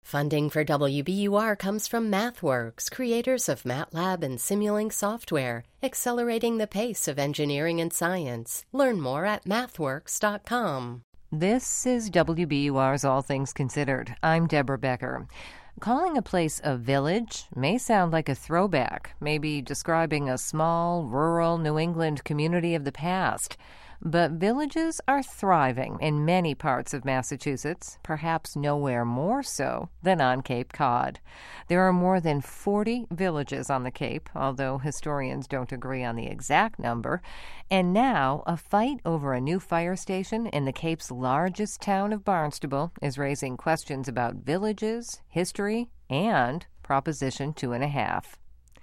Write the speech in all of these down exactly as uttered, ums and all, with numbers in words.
Funding for W B U R comes from MathWorks, creators of MATLAB and Simulink software, accelerating the pace of engineering and science. Learn more at mathworks dot com. This is W B U R's All Things Considered. I'm Deborah Becker. Calling a place a village may sound like a throwback, maybe describing a small, rural New England community of the past. But villages are thriving in many parts of Massachusetts, perhaps nowhere more so than on Cape Cod. There are more than forty villages on the Cape, although historians don't agree on the exact number. And now, a fight over a new fire station in the Cape's largest town of Barnstable is raising questions about villages, history, and Proposition Two and a Half.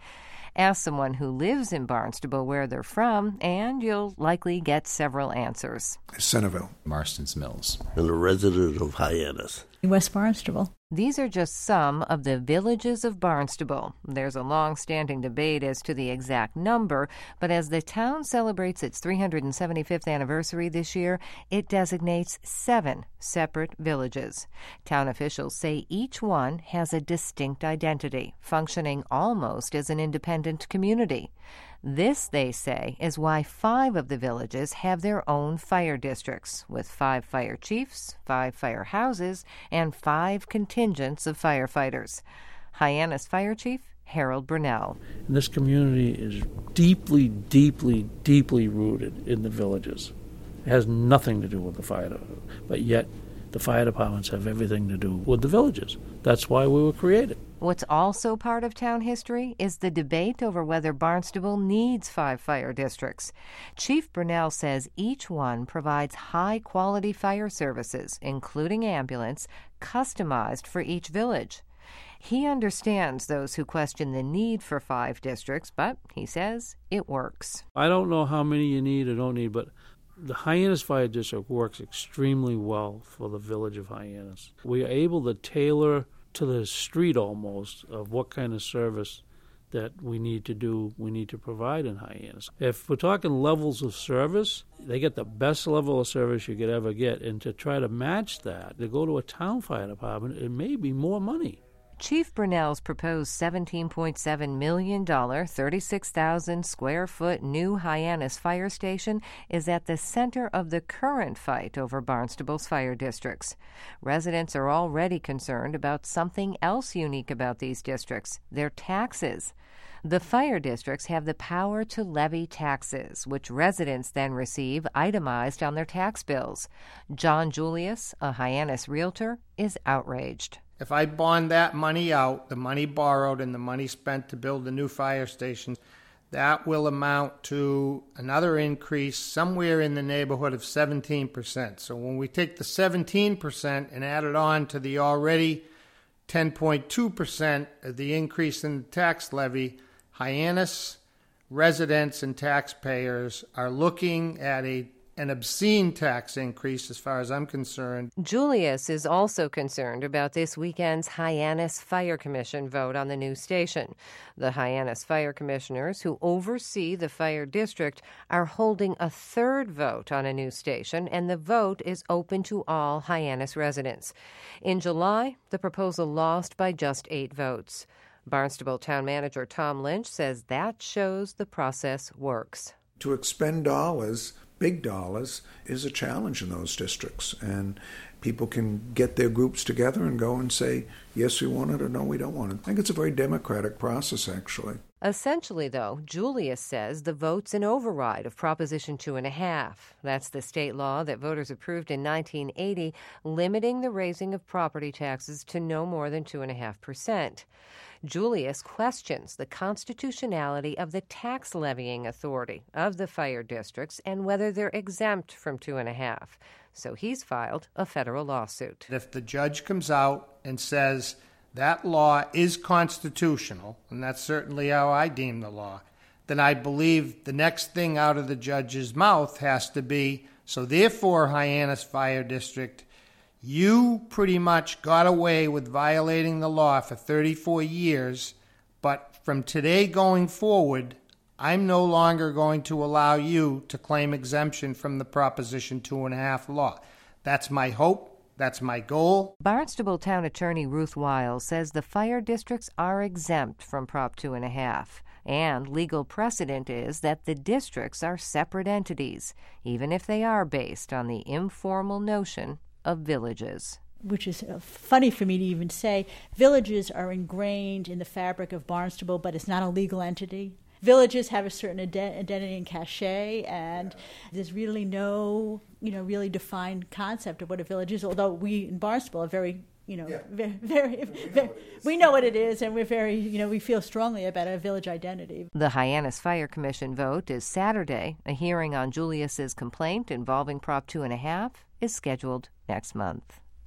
Ask someone who lives in Barnstable where they're from, and you'll likely get several answers. Centerville. Marston's Mills. And a resident of Hyannis. West Barnstable. These are just some of the villages of Barnstable. There's a long-standing debate as to the exact number, but as the town celebrates its three hundred seventy-fifth anniversary this year, it designates seven separate villages. Town officials say each one has a distinct identity, functioning almost as an independent community. This, they say, is why five of the villages have their own fire districts, with five fire chiefs, five fire houses, and five contingents of firefighters. Hyannis Fire Chief Harold Brunell. And this community is deeply, deeply, deeply rooted in the villages. It has nothing to do with the fire department, but yet the fire departments have everything to do with the villages. That's why we were created. What's also part of town history is the debate over whether Barnstable needs five fire districts. Chief Brunell says each one provides high-quality fire services, including ambulance, customized for each village. He understands those who question the need for five districts, but he says it works. I don't know how many you need or don't need, but the Hyannis Fire District works extremely well for the village of Hyannis. We are able to tailor to the street almost of what kind of service that we need to do, we need to provide in Hyannis. If we're talking levels of service, they get the best level of service you could ever get. And to try to match that, to go to a town fire department, it may be more money. Chief Brunell's proposed seventeen point seven million dollars, thirty-six thousand square foot new Hyannis fire station is at the center of the current fight over Barnstable's fire districts. Residents are already concerned about something else unique about these districts, their taxes. The fire districts have the power to levy taxes, which residents then receive itemized on their tax bills. John Julius, a Hyannis realtor, is outraged. If I bond that money out, the money borrowed and the money spent to build the new fire stations, that will amount to another increase somewhere in the neighborhood of seventeen percent. So when we take the seventeen percent and add it on to the already ten point two percent of the increase in the tax levy, Hyannis residents and taxpayers are looking at a an obscene tax increase as far as I'm concerned. Julius is also concerned about this weekend's Hyannis Fire Commission vote on the new station. The Hyannis Fire Commissioners, who oversee the fire district, are holding a third vote on a new station, and the vote is open to all Hyannis residents. In July, the proposal lost by just eight votes. Barnstable Town Manager Tom Lynch says that shows the process works. To expend dollars, big dollars, is a challenge in those districts. And people can get their groups together and go and say, yes, we want it, or no, we don't want it. I think it's a very democratic process, actually. Essentially, though, Julius says the vote's an override of Proposition Two and a Half. That's the state law that voters approved in nineteen eighty, limiting the raising of property taxes to no more than two and a half percent. Julius questions the constitutionality of the tax levying authority of the fire districts and whether they're exempt from two and a half. So he's filed a federal lawsuit. If the judge comes out and says that law is constitutional, and that's certainly how I deem the law, then I believe the next thing out of the judge's mouth has to be, so therefore, Hyannis Fire District, you pretty much got away with violating the law for thirty-four years, but from today going forward, I'm no longer going to allow you to claim exemption from the Proposition Two and a Half law. That's my hope. That's my goal. Barnstable Town Attorney Ruth Wiles says the fire districts are exempt from Prop two and a half. And legal precedent is that the districts are separate entities, even if they are based on the informal notion of villages. Which is funny for me to even say. Villages are ingrained in the fabric of Barnstable, but it's not a legal entity. Villages have a certain ident- identity and cachet, and there's really no, you know, really defined concept of what a village is, although we in Barnstable are very, you know, yeah. very, very, we, very know we know what it is, and we're very, you know, we feel strongly about our village identity. The Hyannis Fire Commission vote is Saturday. A hearing on Julius's complaint involving Prop two and a half is scheduled next month.